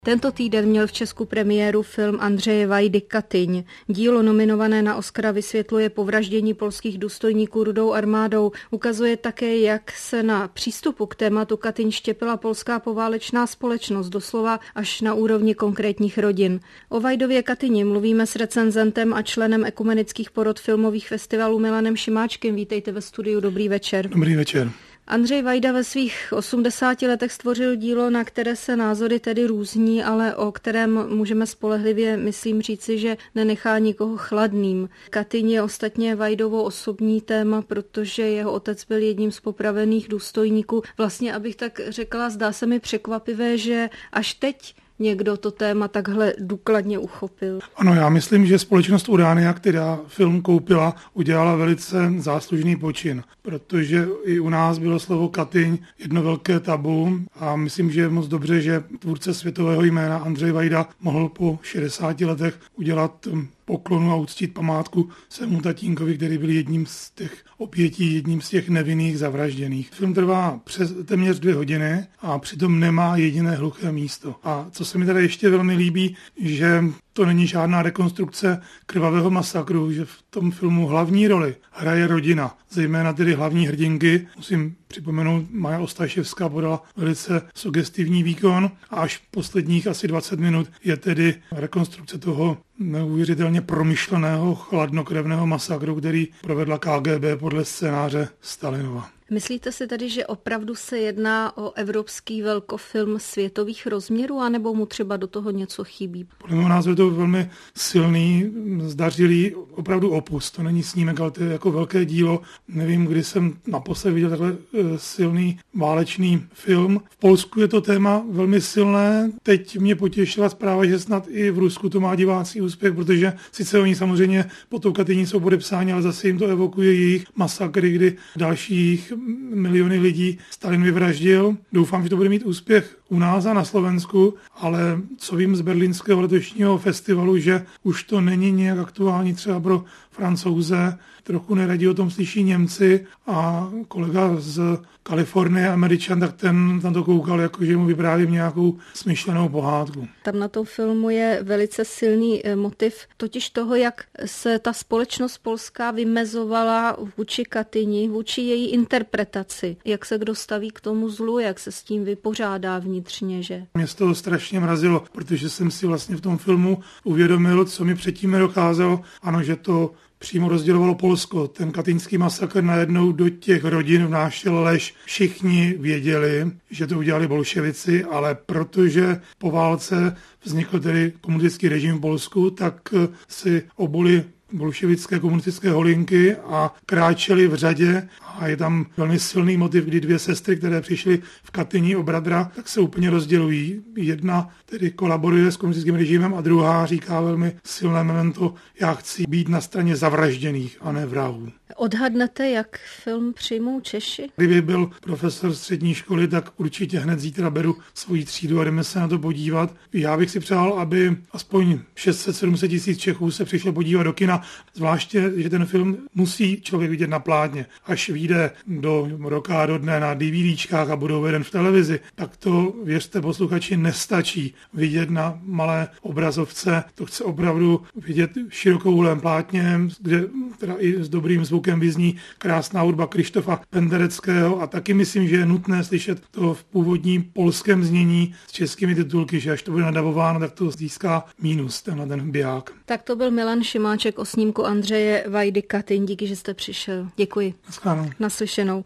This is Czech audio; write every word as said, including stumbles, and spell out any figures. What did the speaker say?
Tento týden měl v Česku premiéru film Andřeje Vajdy Katyň. Dílo nominované na Oscara vysvětluje povraždění polských důstojníků Rudou armádou. Ukazuje také, jak se na přístupu k tématu Katyň štěpila polská poválečná společnost, doslova až na úrovni konkrétních rodin. O Vajdově Katyni mluvíme s recenzentem a členem ekumenických porot filmových festivalů Milanem Šimáčkem. Vítejte ve studiu, dobrý večer. Dobrý večer. Andřej Vajda ve svých osmdesáti letech stvořil dílo, na které se názory tedy různí, ale o kterém můžeme spolehlivě, myslím, říci, že nenechá nikoho chladným. Katyň je ostatně Vajdovo osobní téma, protože jeho otec byl jedním z popravených důstojníků. Vlastně, abych tak řekla, zdá se mi překvapivé, že až teď někdo to téma takhle důkladně uchopil. Ano, já myslím, že společnost Uránia, která film koupila, udělala velice záslužný počin, protože i u nás bylo slovo Katyň jedno velké tabu a myslím, že je moc dobře, že tvůrce světového jména Andřej Vajda mohl po šedesáti letech udělat poklonu a uctít památku svému tatínkovi, který byl jedním z těch obětí, jedním z těch nevinných zavražděných. Film trvá přes téměř dvě hodiny a přitom nemá jediné hluché místo. A co se mi tady ještě velmi líbí, že to není žádná rekonstrukce krvavého masakru, že v tom filmu hlavní roli hraje rodina, zejména tedy hlavní hrdinky. Musím připomenout, Maja Ostaševská podala velice sugestivní výkon a až posledních asi dvacet minut je tedy rekonstrukce toho neuvěřitelně promyšleného chladnokrevného masakru, který provedla K G B podle scénáře Stalinova. Myslíte si tedy, že opravdu se jedná o evropský velkofilm světových rozměrů, anebo mu třeba do toho něco chybí? Podle mého názoru je to velmi silný, zdařilý opravdu opus. To není snímek, ale to je jako velké dílo. Nevím, kdy jsem naposled viděl takhle silný válečný film. V Polsku je to téma velmi silné. Teď mě potěšila zpráva, že snad i v Rusku to má divácký úspěch, protože sice oni samozřejmě po tou Katyni jsou podepsáni, ale zase jim to evokuje jejich masakry, kdy dalších miliony lidí Stalin vyvraždil. Doufám, že to bude mít úspěch u nás a na Slovensku, ale co vím z berlínského letošního festivalu, že už to není nějak aktuální třeba pro Francouze, trochu neradí o tom slyší Němci a kolega z Kalifornie, Američan, tak ten tam to koukal, jako že mu vyprávím nějakou smyšlenou pohádku. Tam na tom filmu je velice silný motiv, totiž toho, jak se ta společnost polská vymezovala vůči Katyni, vůči její interpretaci. Jak se kdo staví k tomu zlu, jak se s tím vypořádá vnitřně, že? Mě z toho strašně mrazilo, protože jsem si vlastně v tom filmu uvědomil, co mi předtím nedocházelo. Ano, že to přímo rozdělovalo Polsko. Ten katyňský masakr najednou do těch rodin vnášel lež. Všichni věděli, že to udělali bolševici, ale protože po válce vznikl tedy komunistický režim v Polsku, tak si obuli bolševické komunistické holinky a kráčeli v řadě a je tam velmi silný motiv, kdy dvě sestry, které přišly v Katyni o bratra, tak se úplně rozdělují. Jedna tedy kolaboruje s komunistickým režimem a druhá říká velmi silné memento, já chci být na straně zavražděných a ne vrahů. Odhadnete, jak film přijmou Češi? Kdyby byl profesor střední školy, tak určitě hned zítra beru svoji třídu a jdeme se na to podívat. Já bych si přál, aby aspoň šest set sedm set tisíc Čechů se přišlo podívat do kina, zvláště, že ten film musí člověk vidět na plátně. Až vyjde do roka do dne na DVDčkách a budou veden v televizi, tak to, věřte posluchači, nestačí vidět na malé obrazovce. To chce opravdu vidět širokouhlém plátněm, kde teda i s dobrým zvukem vyzní krásná hudba Krištofa Pendereckého a taky myslím, že je nutné slyšet to v původním polském znění s českými titulky, že až to bude nadavováno, tak to získá mínus, tenhle ten biják. Tak to byl Milan Šimáček o snímku Andřeje Vajdy Katyň. Díky, že jste přišel. Děkuji. Naschledanou. Naslyšenou.